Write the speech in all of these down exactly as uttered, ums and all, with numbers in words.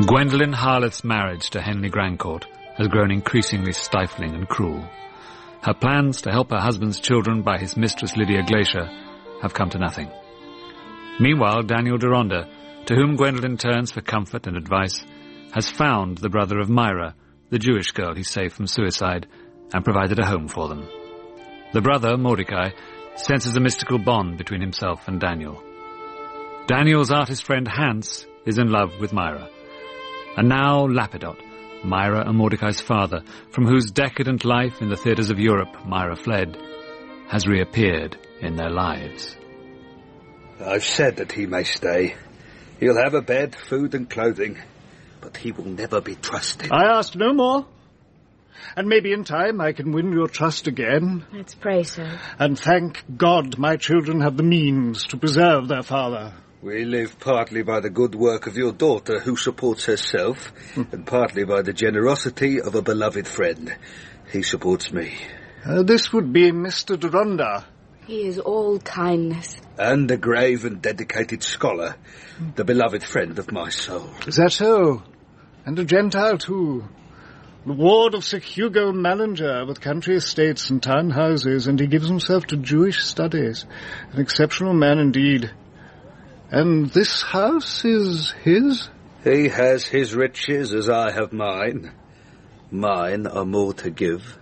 Gwendolen Harleth's marriage to Henley Grandcourt has grown increasingly stifling and cruel. Her plans to help her husband's children by his mistress Lydia Glacier have come to nothing. Meanwhile, Daniel Deronda, to whom Gwendolen turns for comfort and advice, has found the brother of Myra, the Jewish girl he saved from suicide, and provided a home for them. The brother, Mordecai, senses a mystical bond between himself and Daniel. Daniel's artist friend Hans is in love with Myra. And now Lapidot, Myra and Mordecai's father, from whose decadent life in the theatres of Europe Myra fled, has reappeared in their lives. I've said that he may stay. He'll have a bed, food and clothing, but he will never be trusted. I ask no more. And maybe in time I can win your trust again. Let's pray so. And thank God my children have the means to preserve their father. We live partly by the good work of your daughter, who supports herself, and partly by the generosity of a beloved friend. He supports me. Uh, this would be Mister Deronda. He is all kindness. And a grave and dedicated scholar, the beloved friend of my soul. Is that so? And a Gentile, too. The ward of Sir Hugo Mallinger, with country estates and town houses, and he gives himself to Jewish studies. An exceptional man indeed. And this house is his? He has his riches as I have mine. Mine are more to give.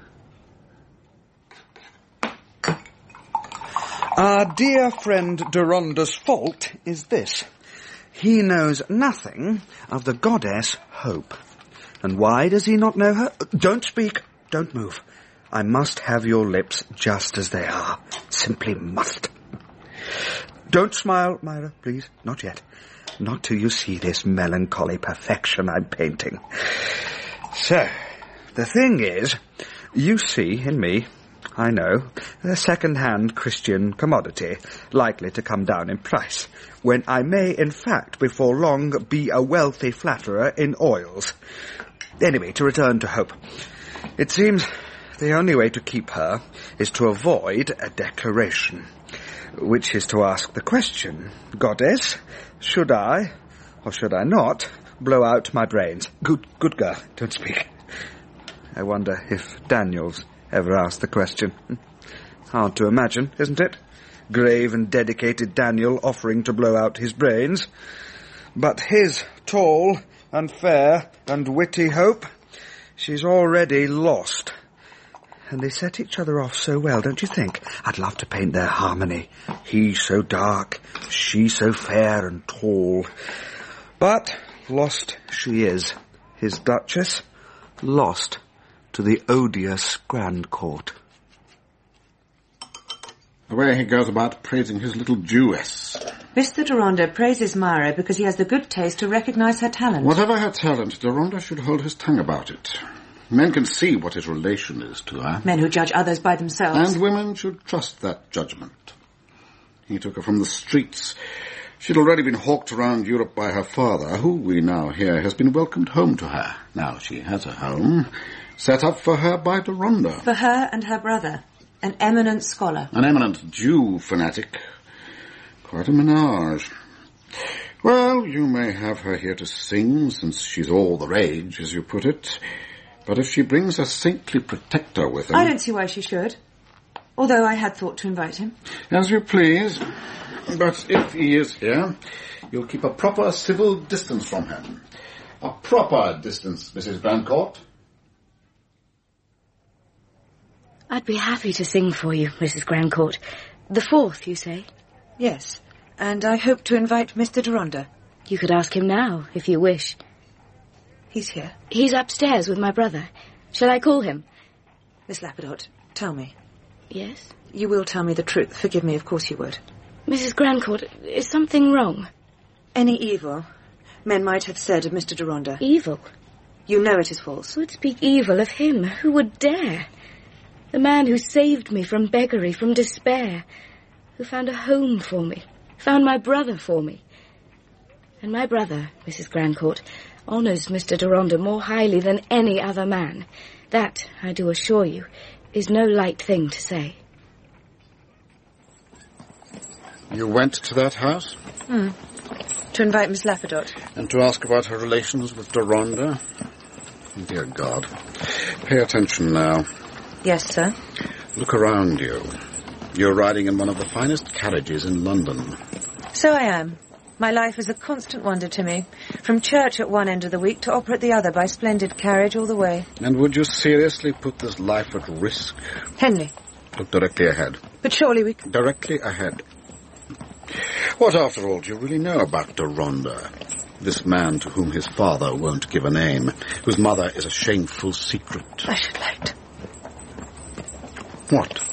Our dear friend Deronda's fault is this. He knows nothing of the goddess Hope. And why does he not know her? Don't speak. Don't move. I must have your lips just as they are. Simply must. Don't smile, Myra, please. Not yet. Not till you see this melancholy perfection I'm painting. So, the thing is, you see in me, I know, a second-hand Christian commodity, likely to come down in price, when I may, in fact, before long, be a wealthy flatterer in oils. Anyway, to return to Hope. It seems the only way to keep her is to avoid a declaration, which is to ask the question, Goddess, should I, or should I not, blow out my brains? Good, good girl, don't speak. I wonder if Daniel's ever asked the question. Hard to imagine, isn't it? Grave and dedicated Daniel offering to blow out his brains. But his tall and fair and witty Hope, she's already lost. And they set each other off so well, don't you think? I'd love to paint their harmony. He so dark, she so fair and tall. But lost she is, his Duchess, lost to the odious Grand Court. The way he goes about praising his little Jewess. Mister Deronda praises Myra because he has the good taste to recognise her talent. Whatever her talent, Deronda should hold his tongue about it. Men can see what his relation is to her. Men who judge others by themselves. And women should trust that judgment. He took her from the streets. She'd already been hawked around Europe by her father, who, we now hear, has been welcomed home to her. Now she has a home, set up for her by Deronda. For her and her brother, an eminent scholar. An eminent Jew fanatic. Quite a menage. Well, you may have her here to sing, since she's all the rage, as you put it. But if she brings a saintly protector with her... I don't see why she should. Although I had thought to invite him. As you please. But if he is here, you'll keep a proper civil distance from him. A proper distance, Missus Grandcourt. I'd be happy to sing for you, Missus Grandcourt. The fourth, you say? Yes, and I hope to invite Mister Deronda. You could ask him now, if you wish. He's here. He's upstairs with my brother. Shall I call him? Miss Lapidot, tell me. Yes? You will tell me the truth. Forgive me, of course you would. Missus Grandcourt, is something wrong? Any evil men might have said of Mister Deronda. Evil? You know it is false. Who would speak evil of him? Who would dare? The man who saved me from beggary, from despair, who found a home for me, found my brother for me. And my brother, Missus Grandcourt, honours Mister Deronda more highly than any other man. That, I do assure you, is no light thing to say. You went to that house? Hmm. To invite Miss Lapadot. And to ask about her relations with Deronda. Dear God. Pay attention now. Yes, sir. Look around you. You're riding in one of the finest carriages in London. So I am. My life is a constant wonder to me. From church at one end of the week to opera at the other, by splendid carriage all the way. And would you seriously put this life at risk? Henley. Look directly ahead. But surely we... Directly ahead. What, after all, do you really know about Deronda? This man to whom his father won't give a name, whose mother is a shameful secret. I should like to... What?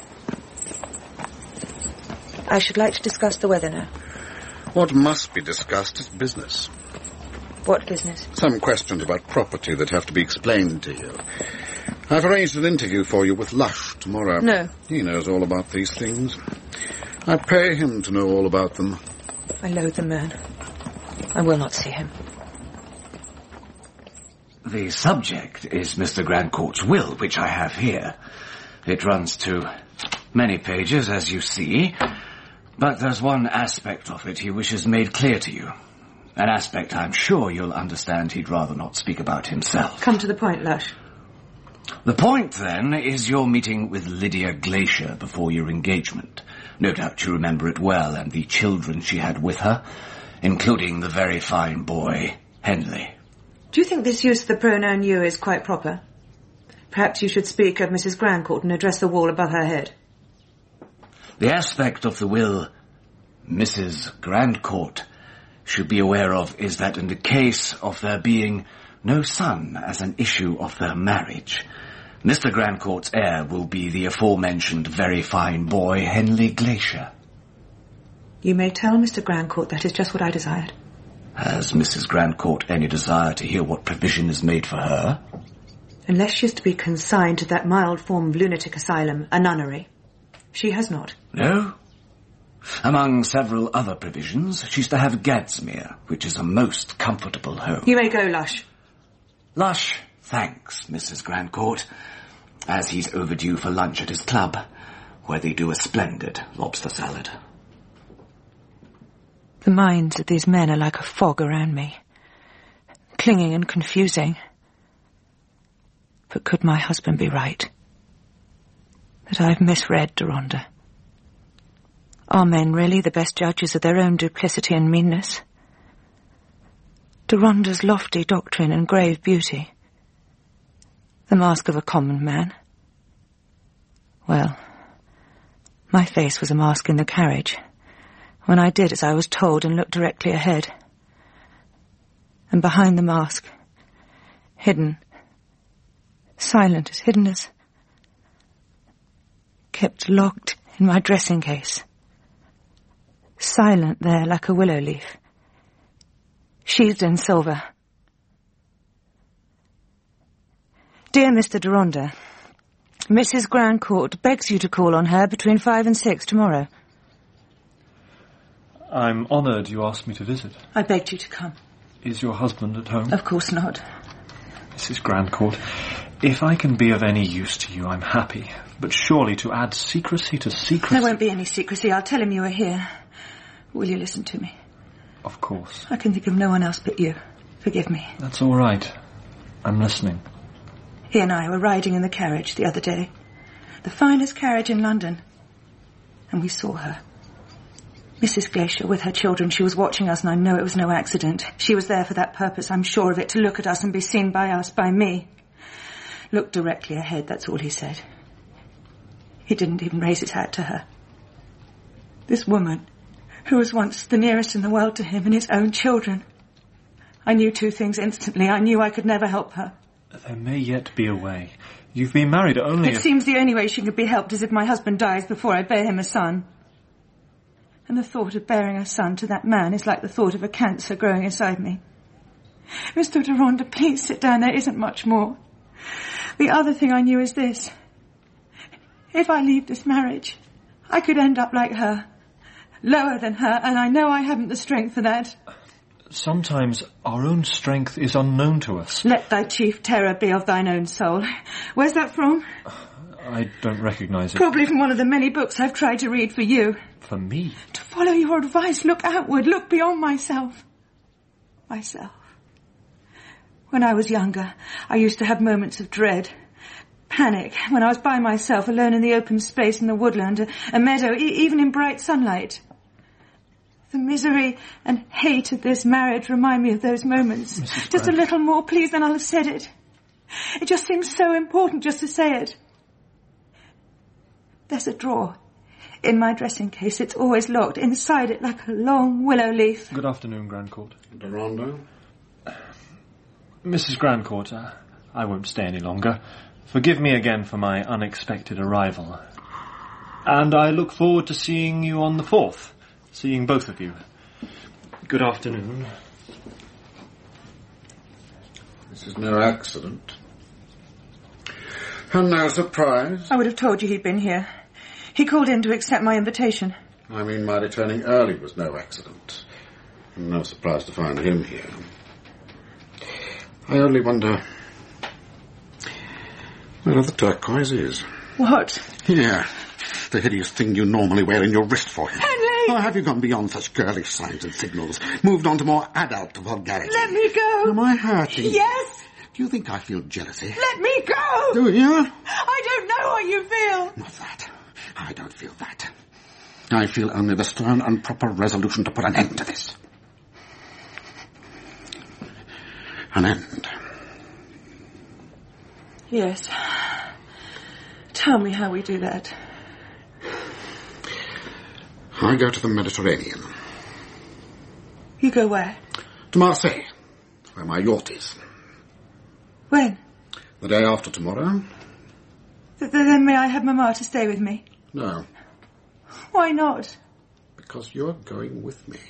I should like to discuss the weather now. What must be discussed is business. What business? Some questions about property that have to be explained to you. I've arranged an interview for you with Lush tomorrow. No. He knows all about these things. I pay him to know all about them. I loathe the man. I will not see him. The subject is Mister Grandcourt's will, which I have here. It runs to many pages, as you see, but there's one aspect of it he wishes made clear to you. An aspect I'm sure you'll understand he'd rather not speak about himself. Come to the point, Lush. The point, then, is your meeting with Lydia Glacier before your engagement. No doubt you remember it well, and the children she had with her, including the very fine boy, Henley. Do you think this use of the pronoun you is quite proper? Perhaps you should speak of Missus Grandcourt and address the wall above her head. The aspect of the will Missus Grandcourt should be aware of is that in the case of there being no son as an issue of their marriage, Mister Grandcourt's heir will be the aforementioned very fine boy, Henley Glacier. You may tell Mister Grandcourt that is just what I desired. Has Missus Grandcourt any desire to hear what provision is made for her? Unless she is to be consigned to that mild form of lunatic asylum, a nunnery. She has not. No? Among several other provisions, she's to have Gadsmere, which is a most comfortable home. You may go, Lush. Lush thanks Missus Grandcourt, as he's overdue for lunch at his club, where they do a splendid lobster salad. The minds of these men are like a fog around me, clinging and confusing. But could my husband be right? That I've misread Deronda? Are men really the best judges of their own duplicity and meanness? Deronda's lofty doctrine and grave beauty, the mask of a common man. Well, my face was a mask in the carriage, when I did as I was told and looked directly ahead. And behind the mask, hidden, silent as hidden as, kept locked in my dressing case, silent there like a willow leaf, sheathed in silver. Dear Mister Deronda, Missus Grandcourt begs you to call on her between five and six tomorrow. I'm honoured you asked me to visit. I begged you to come. Is your husband at home? Of course not. Missus Grandcourt, if I can be of any use to you, I'm happy. But surely to add secrecy to secrecy... There won't be any secrecy. I'll tell him you are here. Will you listen to me? Of course. I can think of no one else but you. Forgive me. That's all right. I'm listening. He and I were riding in the carriage the other day. The finest carriage in London. And we saw her. Missus Glacier with her children. She was watching us, and I know it was no accident. She was there for that purpose, I'm sure of it, to look at us and be seen by us, by me. Look directly ahead, that's all he said. He didn't even raise his hat to her. This woman, who was once the nearest in the world to him and his own children. I knew two things instantly. I knew I could never help her. There may yet be a way. You've been married only... It a... seems the only way she could be helped is if my husband dies before I bear him a son. And the thought of bearing a son to that man is like the thought of a cancer growing inside me. Mister Deronda, please sit down. There isn't much more. The other thing I knew is this. If I leave this marriage, I could end up like her. Lower than her, and I know I haven't the strength for that. Sometimes our own strength is unknown to us. Let thy chief terror be of thine own soul. Where's that from? I don't recognise it. Probably from one of the many books I've tried to read for you. For me? To follow your advice, look outward, look beyond myself. myself. When I was younger, I used to have moments of dread. Panic, when I was by myself, alone in the open space in the woodland, a, a meadow, e- even in bright sunlight. The misery and hate of this marriage remind me of those moments. Missus Just Grant. a little more, please, then I'll have said it. It just seems so important just to say it. There's a drawer in my dressing case. It's always locked. Inside it, like a long willow leaf. Good afternoon, Grandcourt. Deronda? Missus Grandcourt, uh, I won't stay any longer. Forgive me again for my unexpected arrival. And I look forward to seeing you on the fourth. Seeing both of you. Good afternoon. This is no accident. And no surprise. I would have told you he'd been here. He called in to accept my invitation. I mean, my returning early was no accident. No surprise to find him here. I only wonder where the turquoise is. What? Here. The hideous thing you normally wear in your wrist for him. Henry! Or have you gone beyond such girlish signs and signals? Moved on to more adult vulgarity? Let me go! Am I hurting? Yes! Do you think I feel jealousy? Let me go! Do you? I don't know what you feel. Not that. I don't feel that. I feel only the stern and proper resolution to put an end to this. An end. Yes. Tell me how we do that. I go to the Mediterranean. You go where? To Marseille, where my yacht is. When? The day after tomorrow? Th- then may I have Mamma to stay with me? No, Why not? because you're going with me.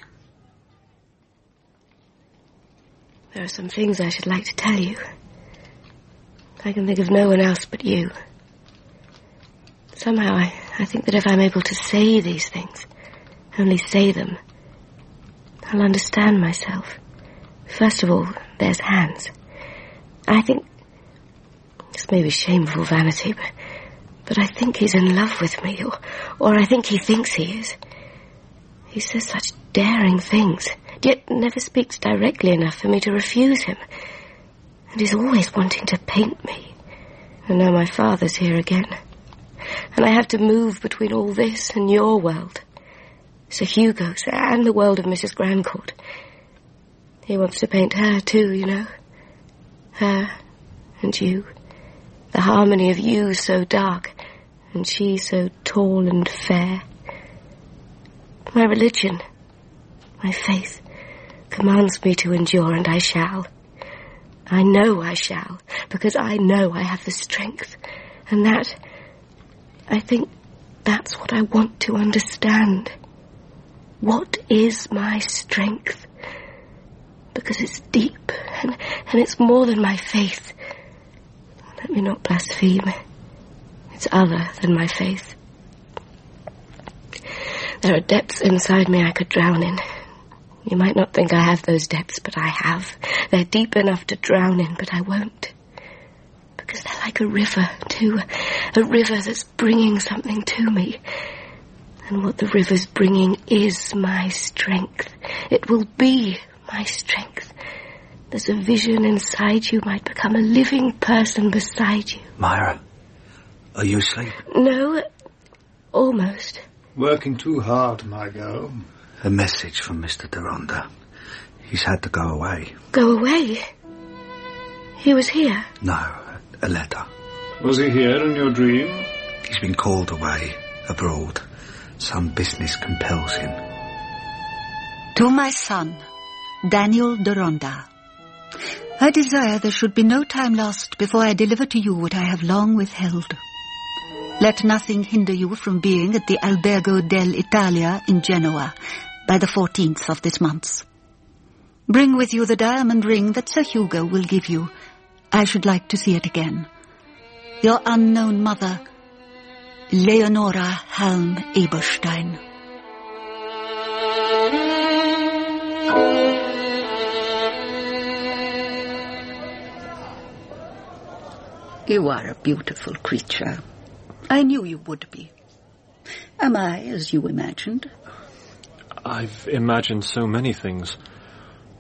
There are some things I should like to tell you. I can think of no one else but you. Somehow I, I think that if I'm able to say these things, only say them, I'll understand myself. First of all, there's Hans. I think... This may be shameful vanity, but... But I think he's in love with me, or, or I think he thinks he is. He says such daring things, yet never speaks directly enough for me to refuse him. And he's always wanting to paint me. And now my father's here again. And I have to move between all this and your world. Sir Hugo's, and the world of Missus Grandcourt. He wants to paint her too, you know. Her and you. The harmony of you so dark, and she so tall and fair. My religion, my faith, commands me to endure, and I shall. I know I shall, because I know I have the strength. And that, I think, that's what I want to understand. What is my strength? Because it's deep, and, and it's more than my faith. Let me not blaspheme. It's other than my faith. There are depths inside me I could drown in. You might not think I have those depths, but I have. They're deep enough to drown in, but I won't. Because they're like a river, too. A river that's bringing something to me. And what the river's bringing is my strength. It will be my strength. There's a vision inside you might become a living person beside you. Myra, are you asleep? No, almost. Working too hard, my girl. A message from Mister Deronda. He's had to go away. Go away? He was here? No, a letter. Was he here in your dream? He's been called away, abroad. Some business compels him. To my son, Daniel Deronda. I desire there should be no time lost before I deliver to you what I have long withheld. Let nothing hinder you from being at the Albergo dell'Italia in Genoa by the fourteenth of this month. Bring with you the diamond ring that Sir Hugo will give you. I should like to see it again. Your unknown mother, Leonora Halm Eberstein. You are a beautiful creature. I knew you would be. Am I as you imagined? I've imagined so many things.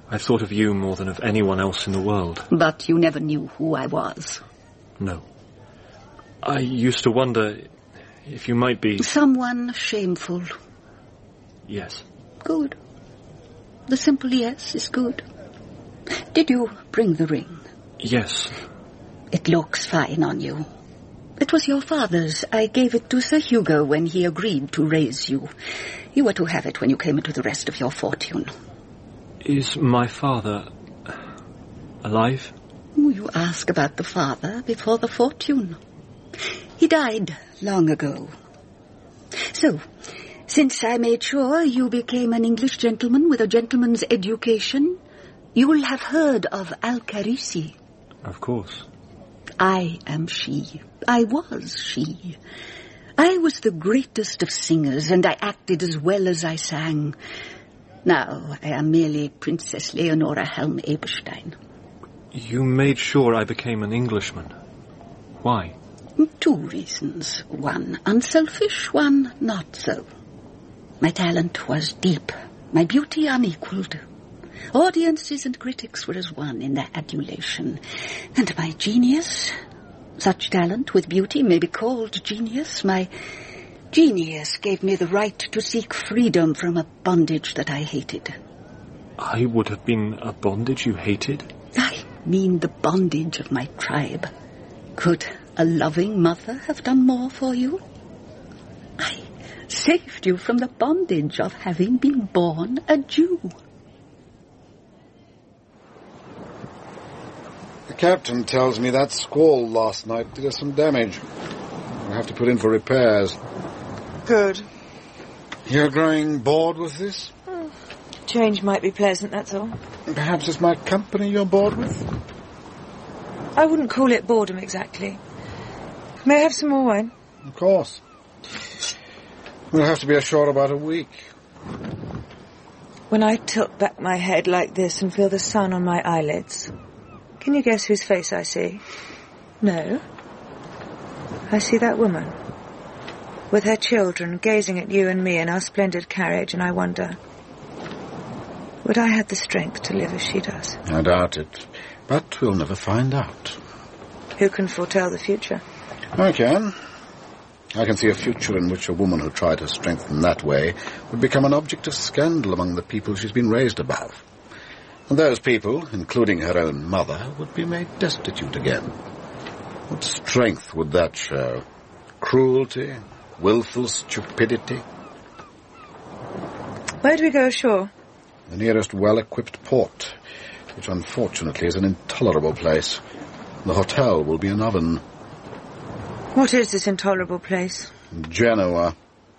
I thought of you more than of anyone else in the world. But you never knew who I was. No. I used to wonder if you might be... Someone shameful. Yes. Good. The simple yes is good. Did you bring the ring? Yes. It looks fine on you. It was your father's. I gave it to Sir Hugo when he agreed to raise you. You were to have it when you came into the rest of your fortune. Is my father alive? You ask about the father before the fortune. He died long ago. So, since I made sure you became an English gentleman with a gentleman's education, you will have heard of Al-Kharisi. Of course. I am she. I was she. I was the greatest of singers, and I acted as well as I sang. Now I am merely Princess Leonora Helm-Eberstein. You made sure I became an Englishman. Why? Two reasons. One unselfish, one not so. My talent was deep, my beauty unequaled. Audiences and critics were as one in their adulation. And my genius, such talent with beauty may be called genius, my genius gave me the right to seek freedom from a bondage that I hated. I would have been a bondage you hated? I mean the bondage of my tribe. Could a loving mother have done more for you? I saved you from the bondage of having been born a Jew. The captain tells me that squall last night did us some damage. We'll have to put in for repairs. Good. You're growing bored with this? Hmm. Change might be pleasant, that's all. Perhaps it's my company you're bored with? I wouldn't call it boredom exactly. May I have some more wine? Of course. We'll have to be ashore about a week. When I tilt back my head like this and feel the sun on my eyelids, can you guess whose face I see? No. I see that woman, with her children, gazing at you and me in our splendid carriage, and I wonder, would I have the strength to live as she does? I doubt it, but we'll never find out. Who can foretell the future? I can. I can see a future in which a woman who tried her strength in that way would become an object of scandal among the people she's been raised above. And those people, including her own mother, would be made destitute again. What strength would that show? Cruelty? Willful stupidity? Where do we go ashore? The nearest well-equipped port, which unfortunately is an intolerable place. The hotel will be an oven. What is this intolerable place? Genoa.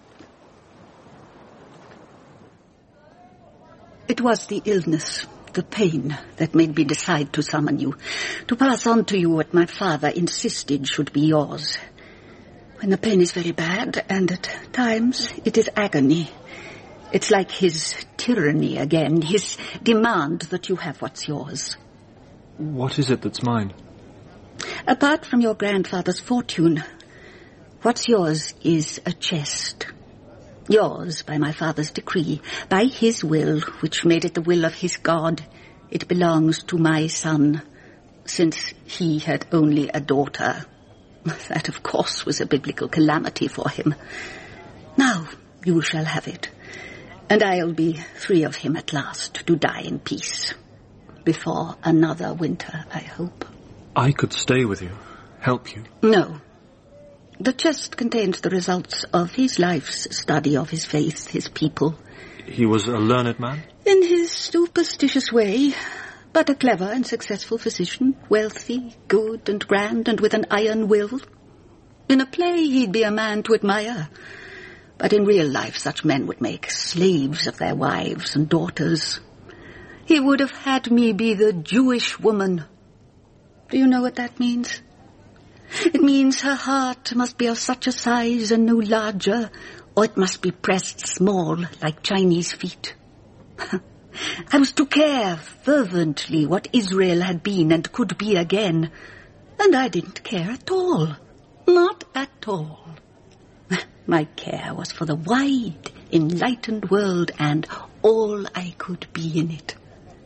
It was the illness, the pain, that made me decide to summon you, to pass on to you what my father insisted should be yours. When the pain is very bad, and at times it is agony, it's like his tyranny again, his demand that you have what's yours. What is it that's mine? Apart from your grandfather's fortune, what's yours is a chest. Yours by my father's decree, by his will, which made it the will of his God. It belongs to my son, since he had only a daughter. That, of course, was a biblical calamity for him. Now you shall have it, and I'll be free of him at last to die in peace. Before another winter, I hope. I could stay with you, help you. No. The chest contained the results of his life's study of his faith, his people. He was a learned man? In his superstitious way, but a clever and successful physician, wealthy, good and grand, and with an iron will. In a play he'd be a man to admire, but in real life such men would make slaves of their wives and daughters. He would have had me be the Jewish woman. Do you know what that means? It means her heart must be of such a size and no larger, or it must be pressed small like Chinese feet. I was to care fervently what Israel had been and could be again, and I didn't care at all. Not at all. My care was for the wide, enlightened world and all I could be in it.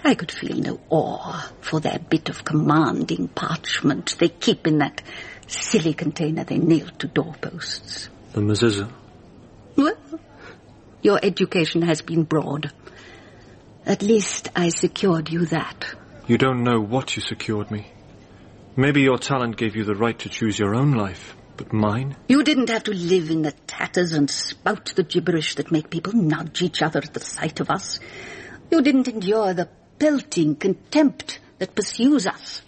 I could feel no awe for their bit of commanding parchment they keep in that silly container they nail to doorposts. The mezuzah? Well, your education has been broad. At least I secured you that. You don't know what you secured me. Maybe your talent gave you the right to choose your own life, but mine? You didn't have to live in the tatters and spout the gibberish that make people nudge each other at the sight of us. You didn't endure the pelting contempt that pursues us.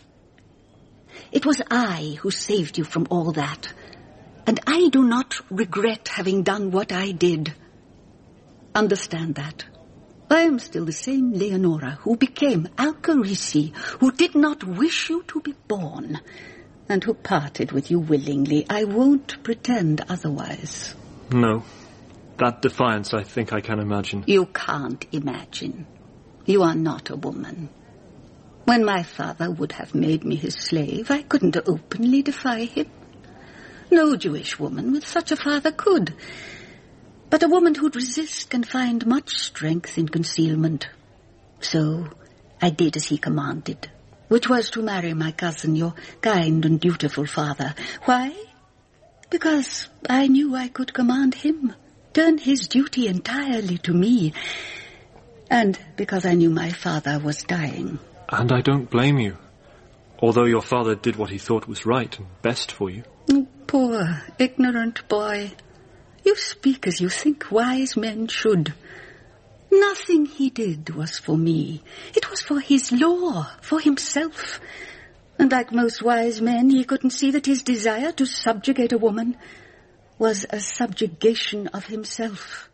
It was I who saved you from all that, and I do not regret having done what I did. Understand that. I am still the same Leonora who became Alcarisi, who did not wish you to be born, and who parted with you willingly. I won't pretend otherwise. No. That defiance I think I can imagine. You can't imagine. You are not a woman. When my father would have made me his slave, I couldn't openly defy him. No Jewish woman with such a father could. But a woman who'd resist can find much strength in concealment. So I did as he commanded, which was to marry my cousin, your kind and dutiful father. Why? Because I knew I could command him, turn his duty entirely to me, and because I knew my father was dying. And I don't blame you, although your father did what he thought was right and best for you. Poor, ignorant boy. You speak as you think wise men should. Nothing he did was for me. It was for his law, for himself. And like most wise men, he couldn't see that his desire to subjugate a woman was a subjugation of himself.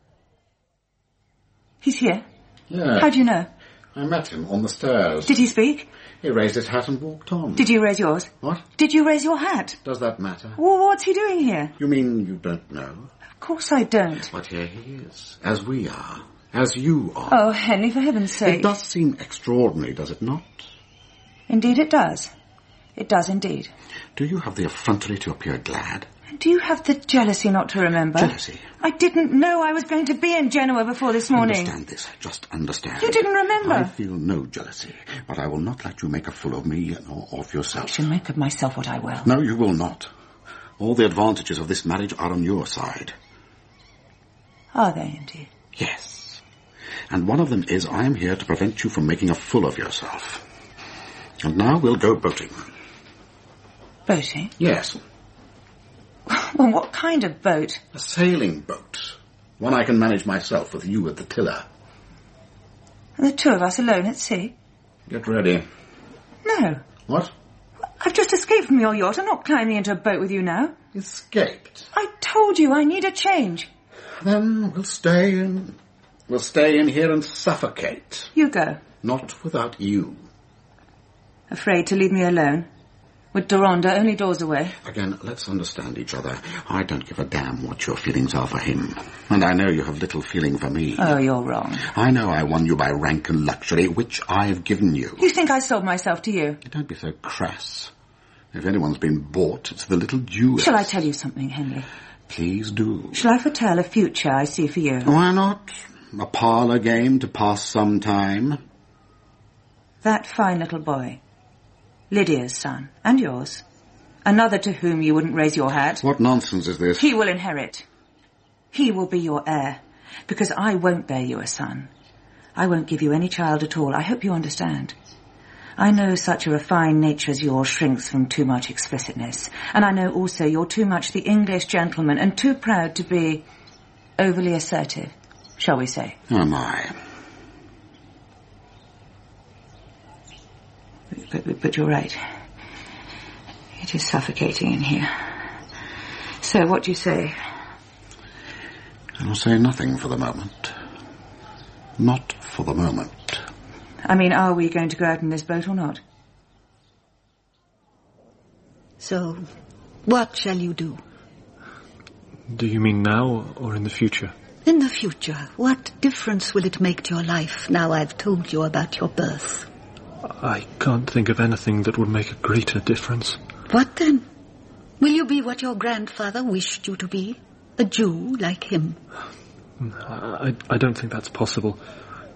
He's here? Yeah. How do you know? I met him on the stairs. Did he speak? He raised his hat and walked on. Did you raise yours? What? Did you raise your hat? Does that matter? Well, what's he doing here? You mean you don't know? Of course I don't. But here he is, as we are, as you are. Oh, Henry, for heaven's sake. It does seem extraordinary, does it not? Indeed it does. It does indeed. Do you have the effrontery to appear glad? Do you have the jealousy not to remember? Jealousy? I didn't know I was going to be in Genoa before this morning. Understand this. Just understand. You didn't remember? I feel no jealousy, but I will not let you make a fool of me or of yourself. I shall make of myself what I will. No, you will not. All the advantages of this marriage are on your side. Are they indeed? Yes. And one of them is I am here to prevent you from making a fool of yourself. And now we'll go boating. Boating? Yes. Well, what kind of boat? A sailing boat. One I can manage myself with you at the tiller. The two of us alone at sea? Get ready. No. What? I've just escaped from your yacht. I'm not climbing into a boat with you now. Escaped? I told you I need a change. Then we'll stay in... We'll stay in here and suffocate. You go. Not without you. Afraid to leave me alone? With Doronda only doors away? Again, let's understand each other. I don't give a damn what your feelings are for him. And I know you have little feeling for me. Oh, you're wrong. I know I won you by rank and luxury, which I've given you. You think I sold myself to you? Don't be so crass. If anyone's been bought, it's the little Jewess. Shall I tell you something, Henry? Please do. Shall I foretell a future I see for you? Why not? A parlour game to pass some time. That fine little boy. Lydia's son. And yours. Another to whom you wouldn't raise your hat. What nonsense is this? He will inherit. He will be your heir. Because I won't bear you a son. I won't give you any child at all. I hope you understand. I know such a refined nature as yours shrinks from too much explicitness. And I know also you're too much the English gentleman and too proud to be overly assertive, shall we say. Oh, my. But, but, but you're right. It is suffocating in here. So, what do you say? I'll say nothing for the moment. Not for the moment. I mean, are we going to go out in this boat or not? So, what shall you do? Do you mean now or in the future? In the future. What difference will it make to your life now I've told you about your birth? I can't think of anything that would make a greater difference. What then? Will you be what your grandfather wished you to be? A Jew like him? I, I don't think that's possible.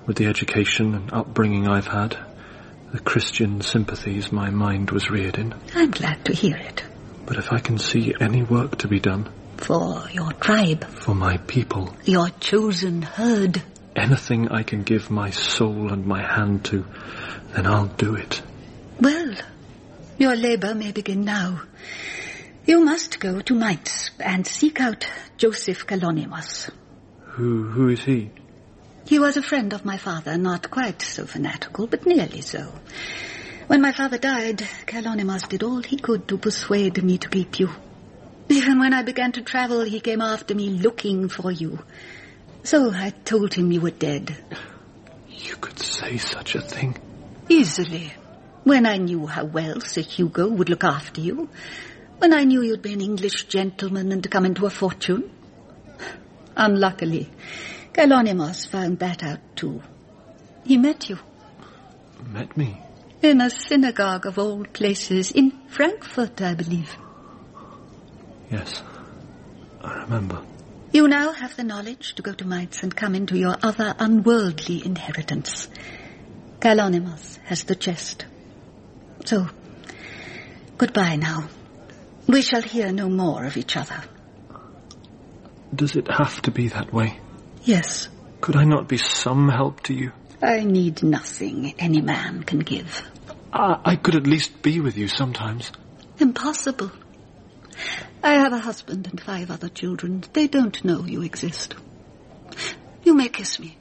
With the education and upbringing I've had, the Christian sympathies my mind was reared in. I'm glad to hear it. But if I can see any work to be done... For your tribe. For my people. Your chosen herd. Anything I can give my soul and my hand to, then I'll do it. Well, your labour may begin now. You must go to Mainz and seek out Joseph Kalonymus. Who, who is he? He was a friend of my father, not quite so fanatical, but nearly so. When my father died, Kalonymus did all he could to persuade me to keep you. Even when I began to travel, he came after me looking for you. So I told him you were dead. You could say such a thing? Easily. When I knew how well Sir Hugo would look after you. When I knew you'd be an English gentleman and come into a fortune. Unluckily, Kalonymus found that out too. He met you. Met me? In a synagogue of all places, in Frankfurt, I believe. Yes, I remember. You now have the knowledge to go to Mainz and come into your other unworldly inheritance. Kalonymus has the chest. So, goodbye now. We shall hear no more of each other. Does it have to be that way? Yes. Could I not be some help to you? I need nothing any man can give. I, I could at least be with you sometimes. Impossible. I have a husband and five other children. They don't know you exist. You may kiss me.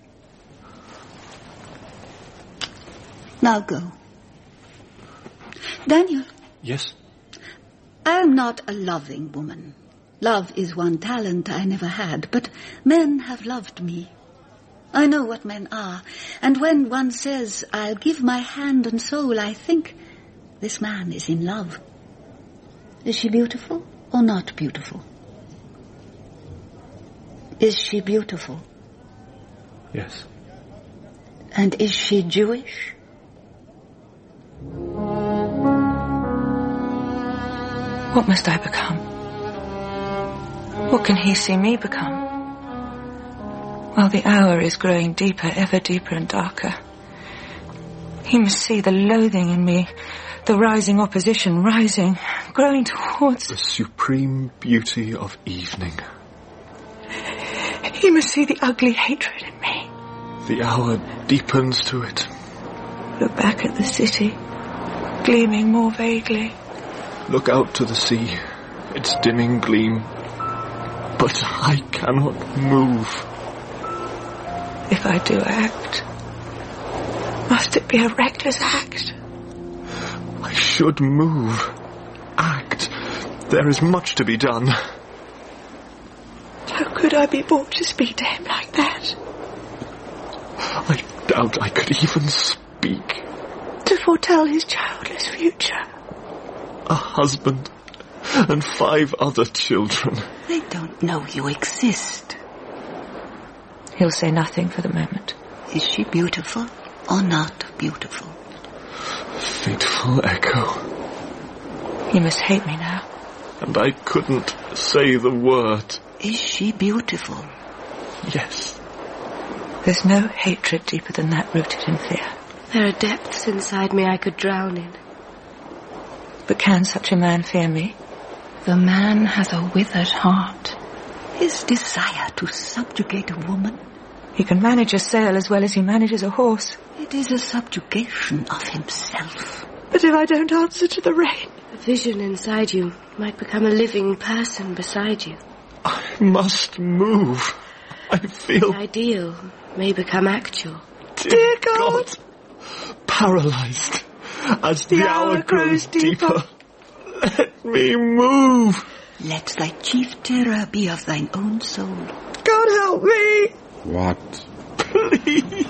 Now go. Daniel. Yes? I am not a loving woman. Love is one talent I never had, but men have loved me. I know what men are, and when one says, I'll give my hand and soul, I think, this man is in love. Is she beautiful or not beautiful? Is she beautiful? Yes. And is she Jewish? What must I become? What can he see me become? While the hour is growing deeper, ever deeper and darker, he must see the loathing in me, the rising opposition, rising, growing towards... The supreme beauty of evening. He must see the ugly hatred in me. The hour deepens to it. Look back at the city, gleaming more vaguely. Look out to the sea, its dimming gleam. But I cannot move. If I do act, must it be a reckless act? I should move. Act. There is much to be done. How could I be brought to speak to him like that? I doubt I could even speak. To foretell his childless future. A husband and five other children. They don't know you exist. He'll say nothing for the moment. Is she beautiful or not beautiful? Fateful echo. He must hate me now. And I couldn't say the word. Is she beautiful? Yes. There's no hatred deeper than that rooted in fear. There are depths inside me I could drown in. But can such a man fear me? The man has a withered heart. His desire to subjugate a woman. He can manage a sail as well as he manages a horse. It is a subjugation of himself. But if I don't answer to the rein? A vision inside you might become a living person beside you. I must move. I feel... The ideal may become actual. Dear, Dear God! God! Paralyzed. As the, the hour, hour grows deeper, deeper, let me move. Let thy chief terror be of thine own soul. God help me! What? Please.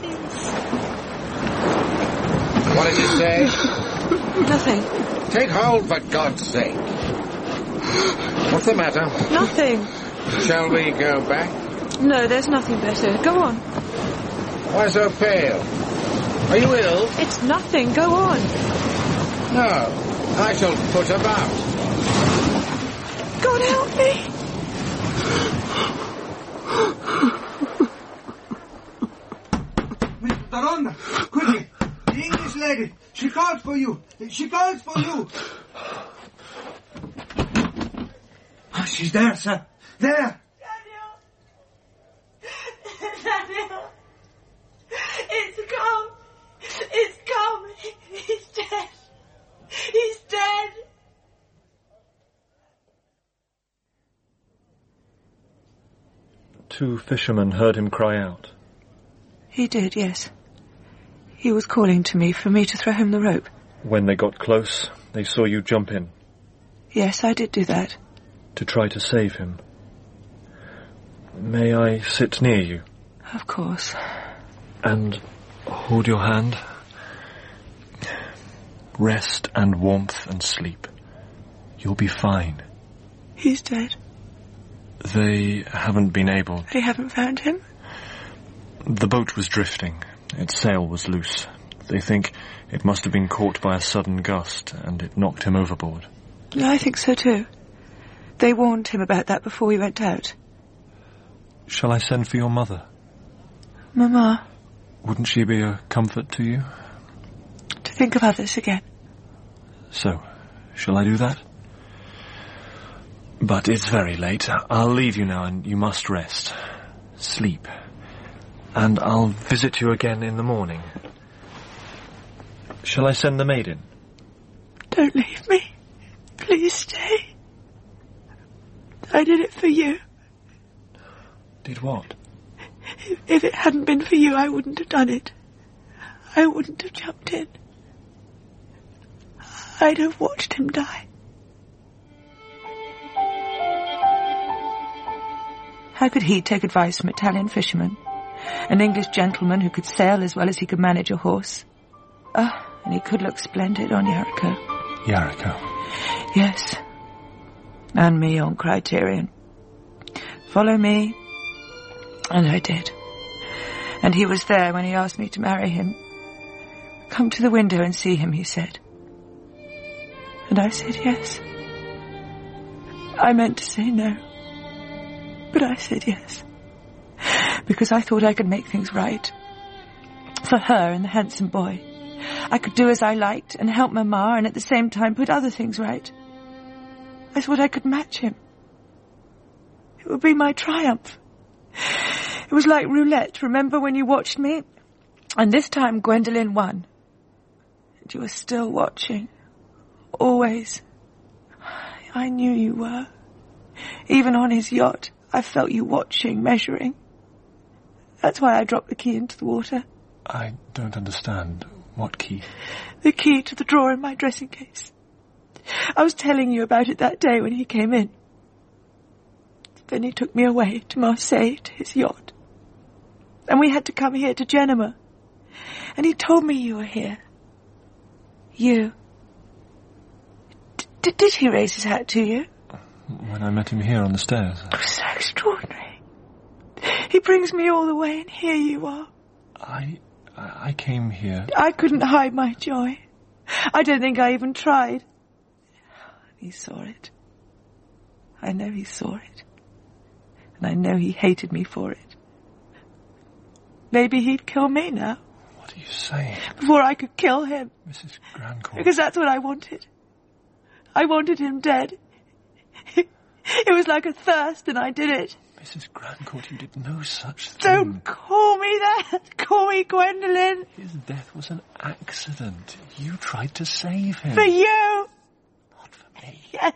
What did you say? Nothing. Take hold, for God's sake. What's the matter? Nothing. Shall we go back? No, there's nothing better. Go on. Why so pale? Are you ill? It's nothing. Go on. No. I shall put about. God help me. Doronda, quickly! The English lady! She called for you! She called for you! Oh, she's there, sir. There! Daniel! Daniel! It's come! It's come! He's dead! He's dead! Two fishermen heard him cry out. He did, yes. He was calling to me for me to throw him the rope. When they got close, they saw you jump in. Yes, I did do that. To try to save him. May I sit near you? Of course. And hold your hand? Rest and warmth and sleep. You'll be fine. He's dead. They haven't been able... They haven't found him? The boat was drifting. Its sail was loose. They think it must have been caught by a sudden gust, and it knocked him overboard. I think so too. They warned him about that before we went out. Shall I send for your mother? Mama. Wouldn't she be a comfort to you? To think of others again. So, shall I do that? But it's very late. I'll leave you now, and you must rest. Sleep. And I'll visit you again in the morning. Shall I send the maid in? Don't leave me. Please stay. I did it for you. Did what? If, if it hadn't been for you, I wouldn't have done it. I wouldn't have jumped in. I'd have watched him die. How could he take advice from Italian fishermen? An English gentleman who could sail as well as he could manage a horse. Ah, oh, and he could look splendid on Yarico. Yarico? Yes. And me on Criterion. Follow me. And I did. And he was there when he asked me to marry him. Come to the window and see him, he said. And I said yes. I meant to say no. But I said yes. Because I thought I could make things right. For her and the handsome boy. I could do as I liked and help Mama and at the same time put other things right. I thought I could match him. It would be my triumph. It was like roulette, remember when you watched me? And this time Gwendolen won. And you were still watching. Always. I knew you were. Even on his yacht, I felt you watching, measuring. That's why I dropped the key into the water. I don't understand. What key? The key to the drawer in my dressing case. I was telling you about it that day when he came in. Then he took me away to Marseille, to his yacht. And we had to come here to Genoa. And he told me you were here. You. D- did he raise his hat to you? When I met him here on the stairs. It was so extraordinary. He brings me all the way and here you are. I... I came here... I couldn't hide my joy. I don't think I even tried. He saw it. I know he saw it. And I know he hated me for it. Maybe he'd kill me now. What are you saying? Before I could kill him. Missus Grandcourt. Because that's what I wanted. I wanted him dead. It was like a thirst and I did it. Missus Grandcourt, you did no such thing. Don't call me that. Call me Gwendolen. His death was an accident. You tried to save him. For you. Not for me. Yes.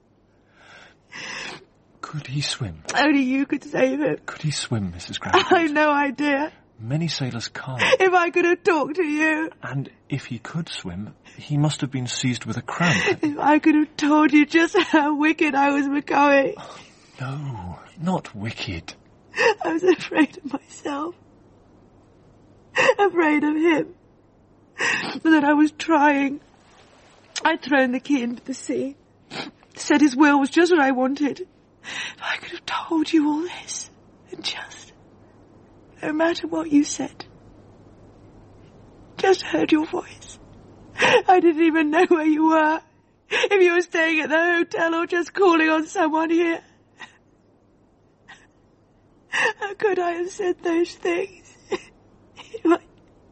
Could he swim? Only you could save him. Could he swim, Missus Grandcourt? I've no idea. Many sailors can't. If I could have talked to you. And if he could swim, he must have been seized with a cramp. If I could have told you just how wicked I was becoming. Oh, no, not wicked. I was afraid of myself. Afraid of him. And that I was trying. I'd thrown the key into the sea. Said his will was just what I wanted. If I could have told you all this. And just... no matter what you said. Just heard your voice. I didn't even know where you were. If you were staying at the hotel or just calling on someone here. How could I have said those things? If I,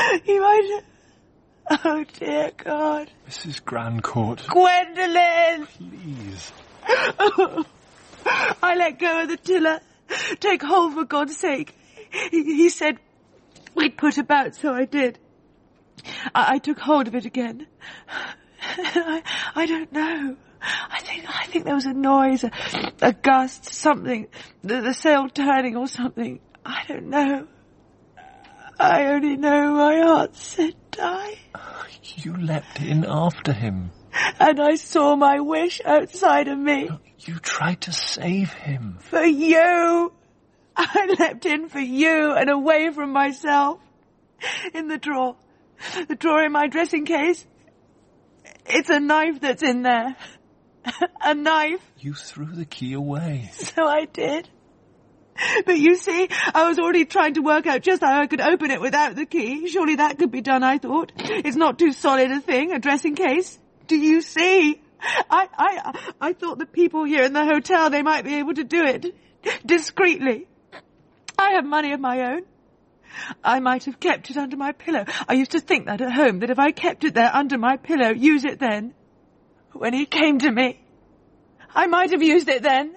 He might have... Oh, dear God. Missus Grandcourt. Gwendolen! Please. Oh, I let go of the tiller. Take hold, for God's sake. He, he said we'd put about, so I did. I, I took hold of it again. I, I don't know. I think I think there was a noise, a, a gust, something, the, the sail turning or something. I don't know. I only know my heart said die. You leapt in after him. And I saw my wish outside of me. You tried to save him. For you. I leapt in for you and away from myself. In the drawer. The drawer in my dressing case. It's a knife that's in there. A knife. You threw the key away. So I did. But you see, I was already trying to work out just how I could open it without the key. Surely that could be done, I thought. It's not too solid a thing, a dressing case. Do you see? I, I, I thought the people here in the hotel, they might be able to do it. Discreetly. I have money of my own. I might have kept it under my pillow. I used to think that at home, that if I kept it there under my pillow, use it then. When he came to me, I might have used it then.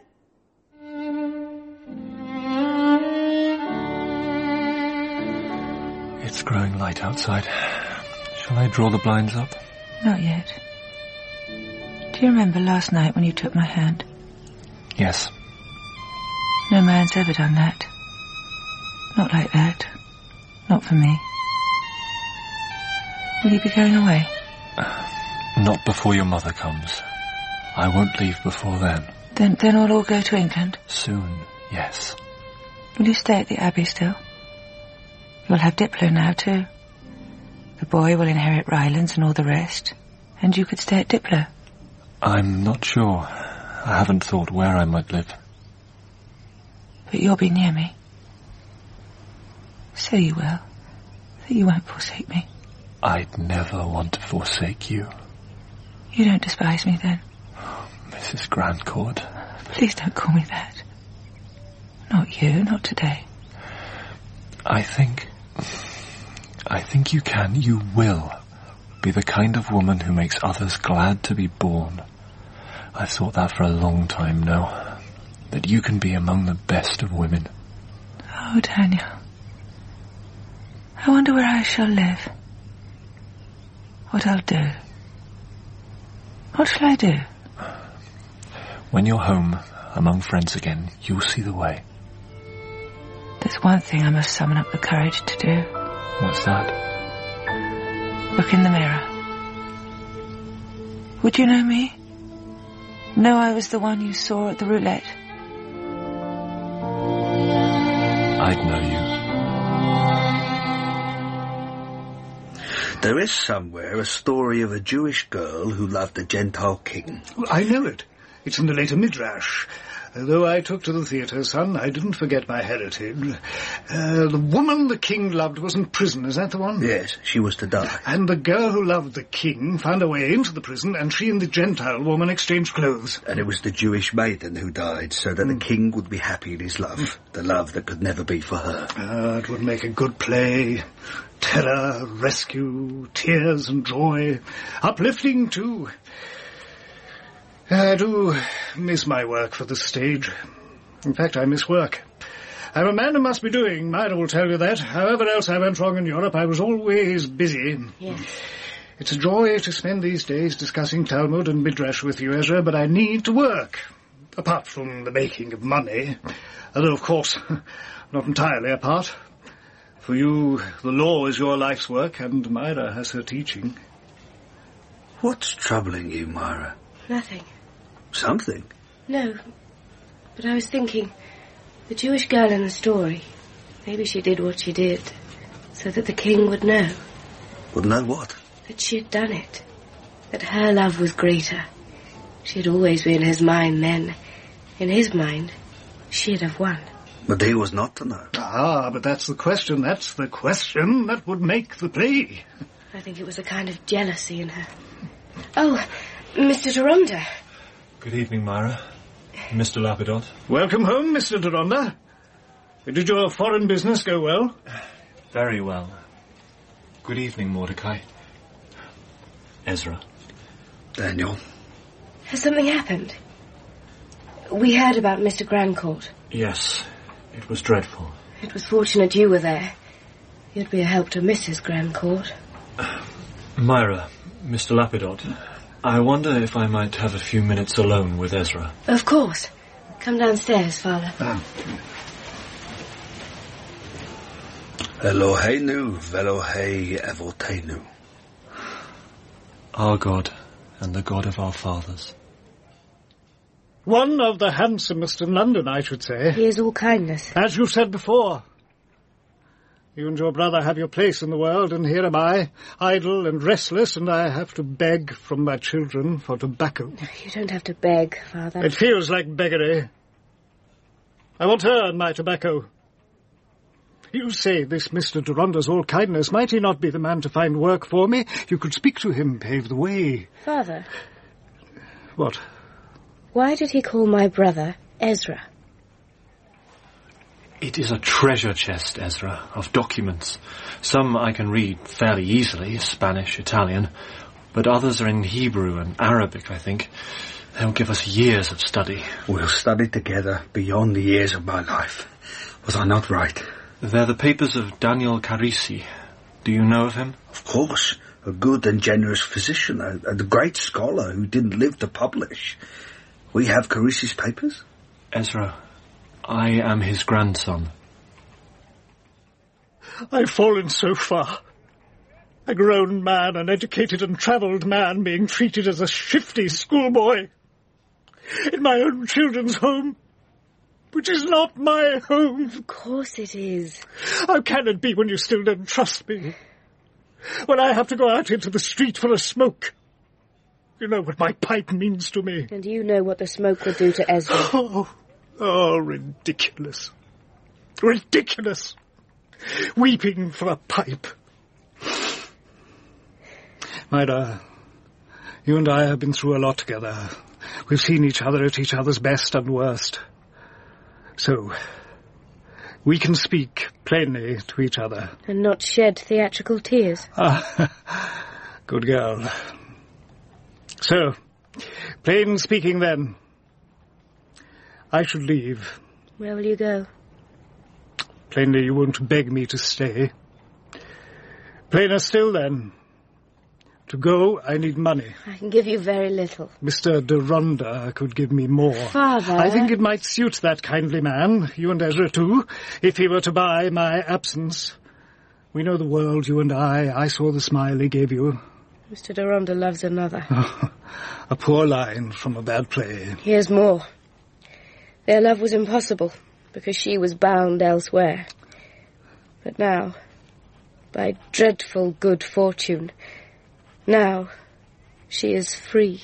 It's growing light outside. Shall I draw the blinds up? Not yet. Do you remember last night when you took my hand? Yes. No man's ever done that. Not like that. Not for me. Will you be going away? Uh, not before your mother comes. I won't leave before then. Then, then we'll all go to England? Soon, yes. Will you stay at the Abbey still? You'll have Diplo now, too. The boy will inherit Rylands and all the rest. And you could stay at Diplo. I'm not sure. I haven't thought where I might live. But you'll be near me. Say you will. That you won't forsake me. I'd never want to forsake you. You don't despise me, then? Missus Grandcourt. Please don't call me that. Not you, not today. I think... I think you can, you will, be the kind of woman who makes others glad to be born. I've thought that for a long time now. That you can be among the best of women. Oh, Daniel. I wonder where I shall live. What I'll do. What shall I do? When you're home, among friends again, you'll see the way. There's one thing I must summon up the courage to do. What's that? Look in the mirror. Would you know me? Know I was the one you saw at the roulette? I'd know you. There is somewhere a story of a Jewish girl who loved a Gentile king. Well, I know it. It's in the later Midrash. Though I took to the theatre, son, I didn't forget my heritage. Uh, the woman the king loved was in prison, is that the one? Yes, she was to die. And the girl who loved the king found her way into the prison, and she and the Gentile woman exchanged clothes. And it was the Jewish maiden who died, so that mm. the king would be happy in his love, the love that could never be for her. Ah, it would make a good play. Terror, rescue, tears and joy. Uplifting, too. I do miss my work for the stage. In fact, I miss work. I'm a man who must be doing. Myra will tell you that. However else I went wrong in Europe, I was always busy. Yes. It's a joy to spend these days discussing Talmud and Midrash with you, Ezra, but I need to work. Apart from the making of money. Although, of course, not entirely apart. For you, the law is your life's work, and Myra has her teaching. What's troubling you, Myra? Nothing. Something? No. But I was thinking, the Jewish girl in the story, maybe she did what she did so that the king would know. Would know what? That she had done it. That her love was greater. She had always been his mind then. In his mind, she'd have won. But he was not to know. Ah, but that's the question. That's the question that would make the play. I think it was a kind of jealousy in her. Oh, Mister Deronda. Good evening, Myra. Mister Lapidot. Welcome home, Mister Deronda. Did your foreign business go well? Very well. Good evening, Mordecai. Ezra. Daniel. Has something happened? We heard about Mister Grandcourt. Yes, it was dreadful. It was fortunate you were there. You'd be a help to Missus Grandcourt. Myra, Mister Lapidot, I wonder if I might have a few minutes alone with Ezra. Of course. Come downstairs, Father. Oh. Eloheinu, Velohe Evotenu. Our God and the God of our fathers. One of the handsomest in London, I should say. He is all kindness. As you said before. You and your brother have your place in the world, and here am I, idle and restless, and I have to beg from my children for tobacco. You don't have to beg, Father. It feels like beggary. I want to earn my tobacco. You say this Mister Deronda's all kindness. Might he not be the man to find work for me? You could speak to him, pave the way. Father. What? Why did he call my brother Ezra? It is a treasure chest, Ezra, of documents. Some I can read fairly easily, Spanish, Italian, but others are in Hebrew and Arabic, I think. They'll give us years of study. We'll study together beyond the years of my life. Was I not right? They're the papers of Daniel Carisi. Do you know of him? Of course. A good and generous physician, a, a great scholar who didn't live to publish. We have Carisi's papers? Ezra, I am his grandson. I've fallen so far. A grown man, an educated and travelled man, being treated as a shifty schoolboy. In my own children's home. Which is not my home. Of course it is. How can it be when you still don't trust me? When I have to go out into the street for a smoke. You know what my pipe means to me. And you know what the smoke would do to Ezra. Oh, oh, ridiculous. Ridiculous. Weeping for a pipe. Myra, you and I have been through a lot together. We've seen each other at each other's best and worst. So, we can speak plainly to each other. And not shed theatrical tears. Ah, good girl. So, plain speaking then. I should leave. Where will you go? Plainly you won't beg me to stay. Plainer still then. To go, I need money. I can give you very little. Mister Deronda could give me more. Father. I think it might suit that kindly man, you and Ezra too, if he were to buy my absence. We know the world, you and I. I saw the smile he gave you. Mister Deronda loves another. Oh, a poor line from a bad play. Here's more. Their love was impossible, because she was bound elsewhere. But now, by dreadful good fortune, now she is free.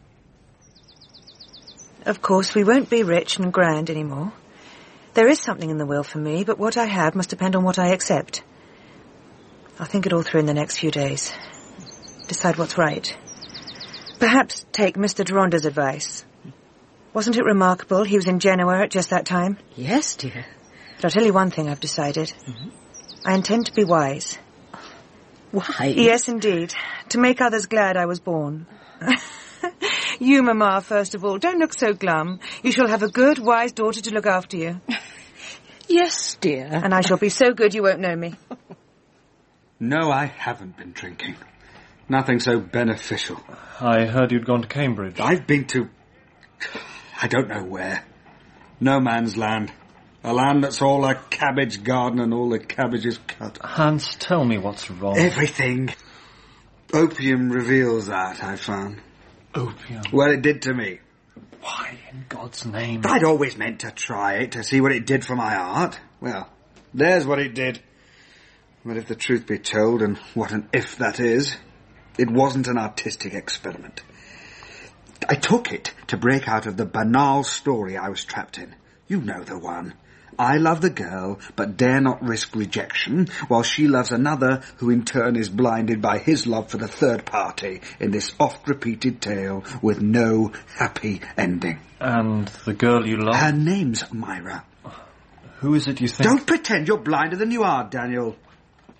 Of course, we won't be rich and grand anymore. There is something in the will for me, but what I have must depend on what I accept. I'll think it all through in the next few days. Decide what's right. Perhaps take Mister Deronda's advice. Wasn't it remarkable he was in Genoa at just that time? Yes, dear. But I'll tell you one thing I've decided. Mm-hmm. I intend to be wise. Why? Yes, indeed. To make others glad I was born. You, Mamma, first of all, don't look so glum. You shall have a good, wise daughter to look after you. Yes, dear. And I shall be so good you won't know me. No, I haven't been drinking. Nothing so beneficial. I heard you'd gone to Cambridge. I've been to... I don't know where. No man's land. A land that's all a cabbage garden and all the cabbages cut. Hans, tell me what's wrong. Everything. Opium reveals that, I found. Opium? Well, it did to me. Why, in God's name? I'd always meant to try it, to see what it did for my art. Well, there's what it did. But if the truth be told, and what an if that is, it wasn't an artistic experiment. I took it to break out of the banal story I was trapped in. You know the one. I love the girl, but dare not risk rejection, while she loves another who in turn is blinded by his love for the third party in this oft-repeated tale with no happy ending. And the girl you love? Her name's Myra. Who is it you think? Don't pretend you're blinder than you are, Daniel.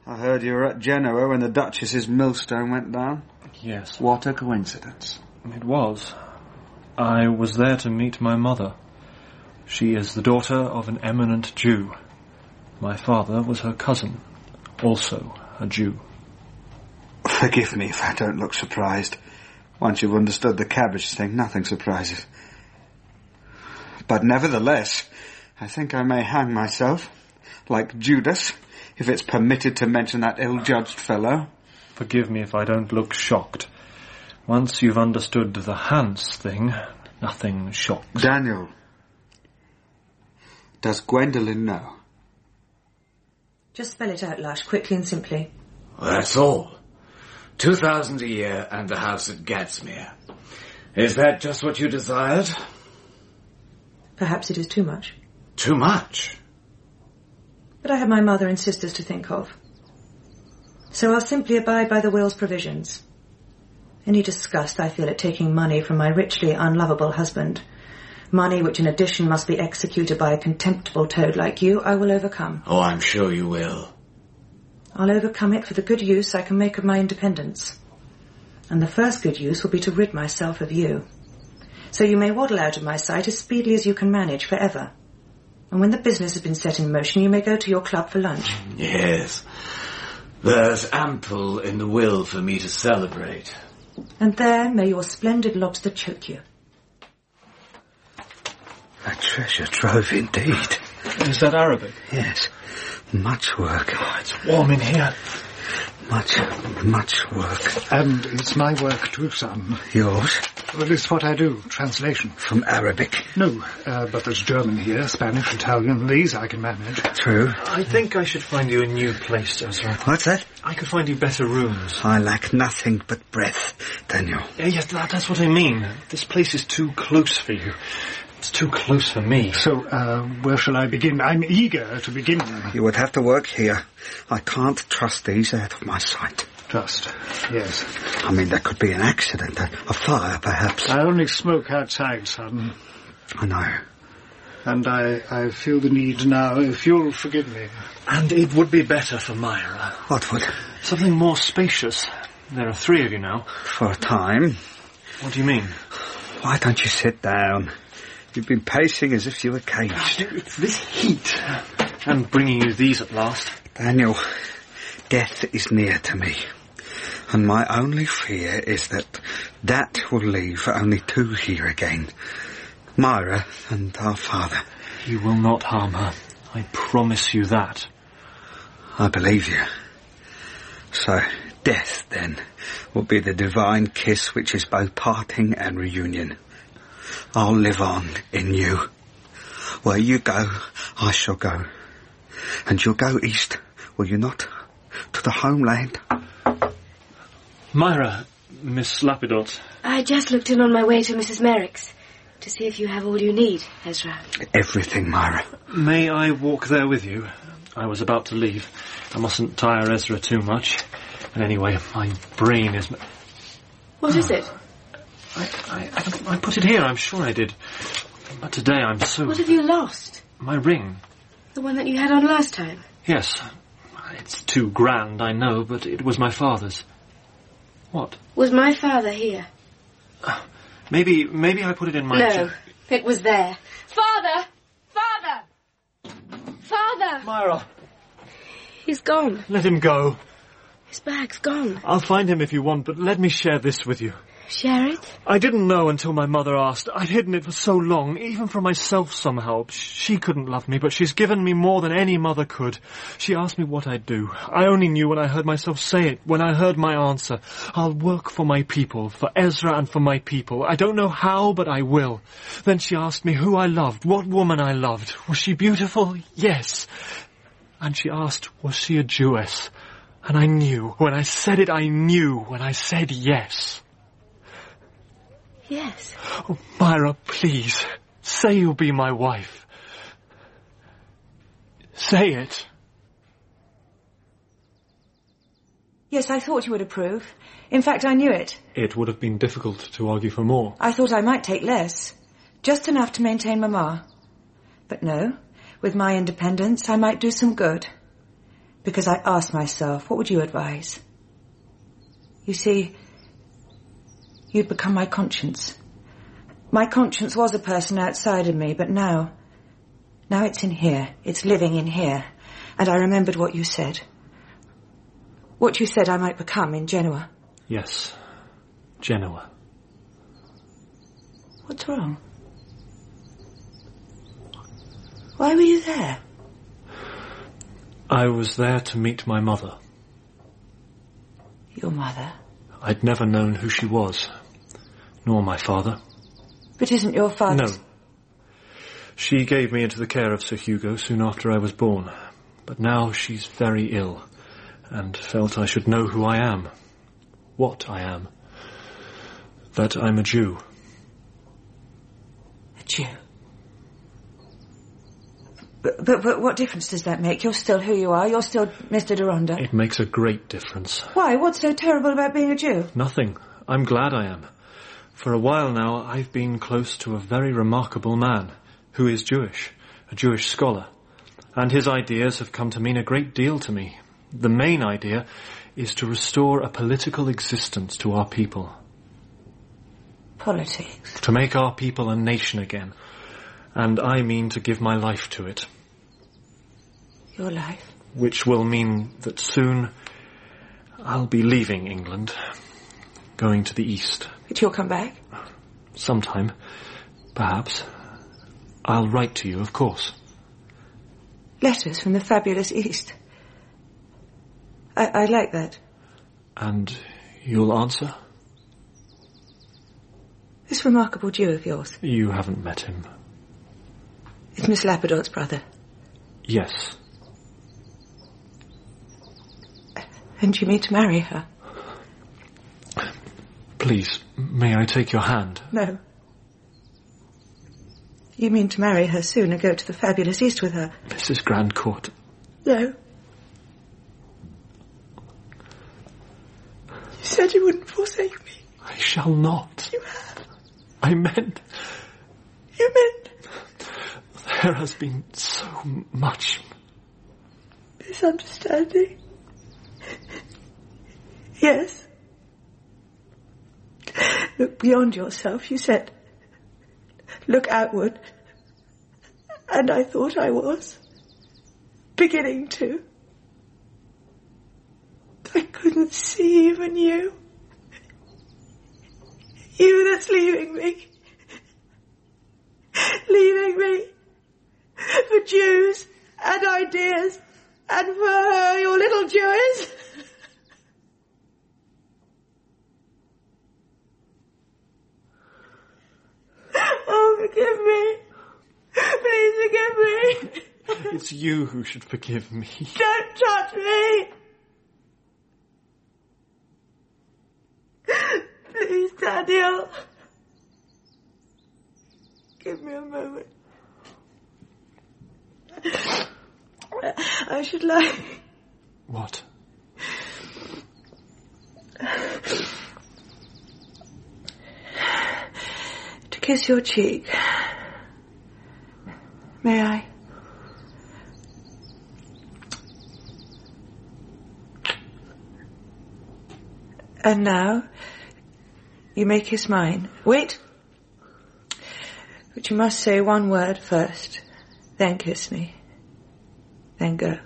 I heard you were at Genoa when the Duchess's millstone went down. Yes. What a coincidence. It was. I was there to meet my mother. She is the daughter of an eminent Jew. My father was her cousin, also a Jew. Forgive me if I don't look surprised. Once you've understood the cabbage thing, nothing surprises. But nevertheless, I think I may hang myself, like Judas, if it's permitted to mention that ill-judged fellow. Forgive me if I don't look shocked. Once you've understood the Hans thing, nothing shocks. Daniel, does Gwendolen know? Just spell it out, Lush, quickly and simply. Well, that's all. Two thousand a year and the house at Gadsmere. Is that just what you desired? Perhaps it is too much. Too much? But I have my mother and sisters to think of. So I'll simply abide by the will's provisions. Any disgust I feel at taking money from my richly unlovable husband, money which in addition must be executed by a contemptible toad like you, I will overcome. Oh, I'm sure you will. I'll overcome it for the good use I can make of my independence. And the first good use will be to rid myself of you. So you may waddle out of my sight as speedily as you can manage forever. And when the business has been set in motion, you may go to your club for lunch. Yes. There's ample in the will for me to celebrate. And there may your splendid lobster choke you. A treasure trove indeed. Is that Arabic? Yes. Much work. Oh, it's warm in here. Much, much work. And it's my work too, son. Yours? Well, it's what I do, translation. From Arabic? No, uh, but there's German here, Spanish, Italian, these I can manage. True. I think I should find you a new place, Ezra. What's that? I could find you better rooms. I lack nothing but breath, Daniel. Yeah, yes, that, that's what I mean. This place is too close for you. It's too close for me. So, uh, where shall I begin? I'm eager to begin. You would have to work here. I can't trust these out of my sight. Trust, yes. I mean, there could be an accident, a, a fire, perhaps. I only smoke outside, son. I know. And I, I feel the need now, if you'll forgive me. And it would be better for Myra. What would? Something more spacious. There are three of you now. For a time. What do you mean? Why don't you sit down? You've been pacing as if you were caged. It's this heat. And bringing you these at last. Daniel, death is near to me. And my only fear is that that will leave only two here again. Myra and our father. You will not harm her. I promise you that. I believe you. So, death, then, will be the divine kiss which is both parting and reunion. I'll live on in you. Where you go, I shall go. And you'll go east, will you not? To the homeland. Myra, Miss Lapidot. I just looked in on my way to Missus Merrick's to see if you have all you need, Ezra. Everything, Myra. May I walk there with you? I was about to leave. I mustn't tire Ezra too much. And anyway, my brain is... What is it? I, I, I put it here, I'm sure I did. But today I'm so... What have you lost? My ring. The one that you had on last time? Yes. It's too grand, I know, but it was my father's. What? Was my father here? Uh, maybe, maybe I put it in my... No, it was there. Father! Father! Father! Myra! He's gone. Let him go. His bag's gone. I'll find him if you want, but let me share this with you. Share it? I didn't know until my mother asked. I'd hidden it for so long, even from myself somehow. She couldn't love me, but she's given me more than any mother could. She asked me what I'd do. I only knew when I heard myself say it, when I heard my answer. I'll work for my people, for Ezra and for my people. I don't know how, but I will. Then she asked me who I loved, what woman I loved. Was she beautiful? Yes. And she asked, was she a Jewess? And I knew. When I said it, I knew. When I said yes. Yes. Oh, Myra, please, say you'll be my wife. Say it. Yes, I thought you would approve. In fact, I knew it. It would have been difficult to argue for more. I thought I might take less. Just enough to maintain Mamma. But no, with my independence, I might do some good. because I asked myself, what would you advise? You see, you'd become my conscience. My conscience was a person outside of me, but now, now it's in here. It's living in here. And I remembered what you said. What you said I might become in Genoa. Yes, Genoa. What's wrong? Why were you there? I was there to meet my mother. Your mother? I'd never known who she was, nor my father. But isn't your father... No. She gave me into the care of Sir Hugo soon after I was born. But now she's very ill, and felt I should know who I am. What I am. That I'm a Jew. A Jew? But, but, but what difference does that make? You're still who you are. You're still Mister Deronda. It makes a great difference. Why? What's so terrible about being a Jew? Nothing. I'm glad I am. For a while now, I've been close to a very remarkable man who is Jewish, a Jewish scholar. And his ideas have come to mean a great deal to me. The main idea is to restore a political existence to our people. Politics? To make our people a nation again. And I mean to give my life to it. Your life? Which will mean that soon I'll be leaving England, going to the East. But you'll come back? Sometime, perhaps. I'll write to you, of course. Letters from the fabulous East. I, I like that. And you'll answer? This remarkable Jew of yours. You haven't met him. It's Miss Lapidote's brother. Yes. And you mean to marry her? Please, may I take your hand? No. You mean to marry her soon and go to the fabulous East with her? Missus Grandcourt. No. You said you wouldn't forsake me. I shall not. You have. I meant... You meant... There has been so much... misunderstanding. Yes. Look beyond yourself, you said. Look outward. And I thought I was. Beginning to. I couldn't see even you. You that's leaving me. Leaving me. For Jews and ideas. And for her, your little Jewess. Oh, forgive me. Please forgive me. It's you who should forgive me. Don't touch me. Please, Daniel. Give me a moment. I should like... What? To kiss your cheek. May I? And now, you may kiss mine. Wait! But you must say one word first, then kiss me. Then go.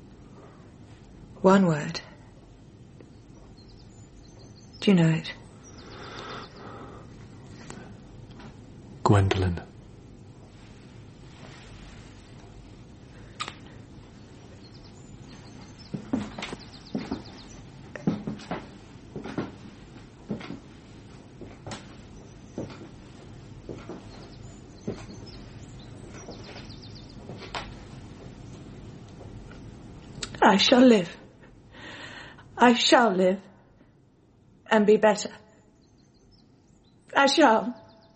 One word. Do you know it? Gwendolen. I shall live. I shall live. And be better. I shall.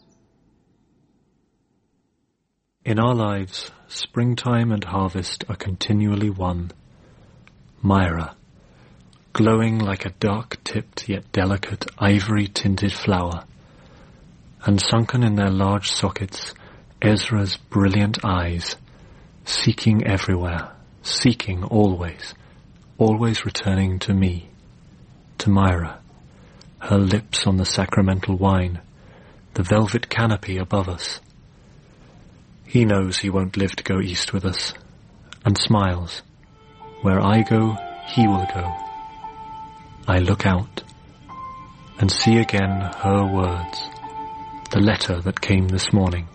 In our lives, springtime and harvest are continually one. Myra, glowing like a dark-tipped yet delicate ivory-tinted flower. And sunken in their large sockets, Ezra's brilliant eyes, seeking everywhere, seeking always, always returning to me, to Myra, her lips on the sacramental wine, the velvet canopy above us. He knows he won't live to go east with us, and smiles. Where I go, he will go. I look out, and see again her words, the letter that came this morning.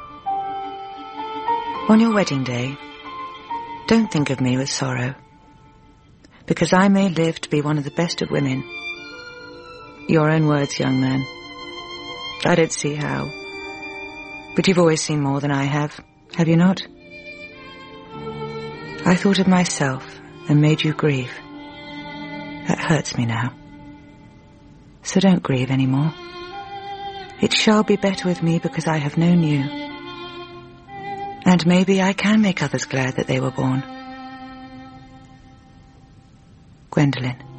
On your wedding day, don't think of me with sorrow, because I may live to be one of the best of women. Your own words, young man. I don't see how. But you've always seen more than I have, have you not? I thought of myself and made you grieve. That hurts me now. So don't grieve any more. It shall be better with me because I have known you. And maybe I can make others glad that they were born. Gwendolen.